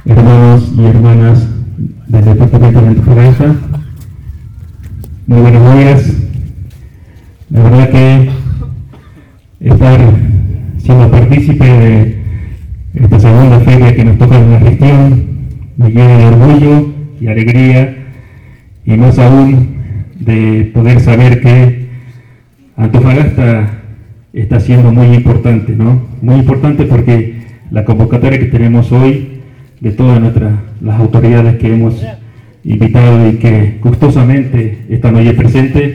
hermanos y hermanas del departamento de Antofagasta. Muy buenos días. La verdad que estar siendo partícipe de esta segunda feria que nos toca en la gestión me llena de orgullo y alegría, y más aún de poder saber que Antofagasta está siendo muy importante, ¿no? Muy importante porque la convocatoria que tenemos hoy de todas las autoridades que hemos invitado y que gustosamente están hoy presentes,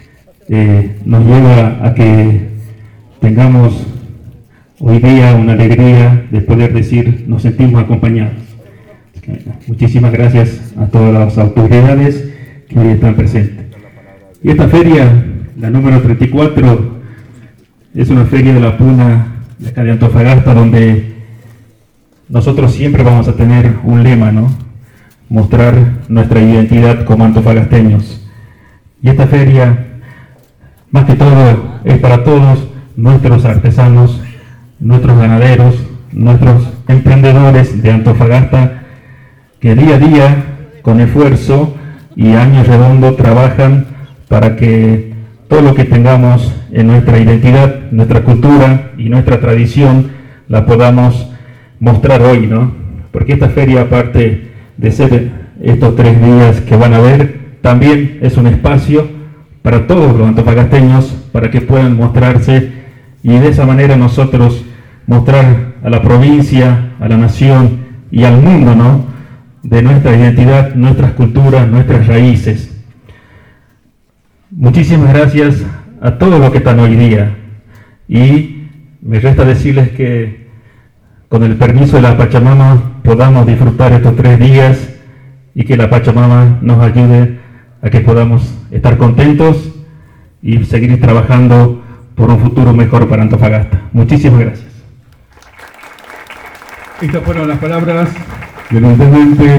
nos lleva a que tengamos hoy día una alegría de poder decir nos sentimos acompañados. Muchísimas gracias a todas las autoridades que hoy están presentes. Y esta feria, la número 34, es una feria de la Puna de acá de Antofagasta, donde nosotros siempre vamos a tener un lema, ¿no? Mostrar nuestra identidad como antofagasteños. Y esta feria, más que todo, es para todos nuestros artesanos, nuestros ganaderos, nuestros emprendedores de Antofagasta, que día a día, con esfuerzo y año redondo, trabajan para que todo lo que tengamos en nuestra identidad, nuestra cultura y nuestra tradición, la podamos mostrar hoy, ¿no? Porque esta feria, aparte de ser estos 3 días que van a ver, también es un espacio para todos los antofagasteños, para que puedan mostrarse y de esa manera nosotros mostrar a la provincia, a la nación y al mundo, ¿no?, de nuestra identidad, nuestras culturas, nuestras raíces. Muchísimas gracias a todos los que están hoy día, y me resta decirles que con el permiso de la Pachamama podamos disfrutar estos 3 días y que la Pachamama nos ayude a que podamos estar contentos y seguir trabajando por un futuro mejor para Antofagasta. Muchísimas gracias. Estas fueron las palabras del intendente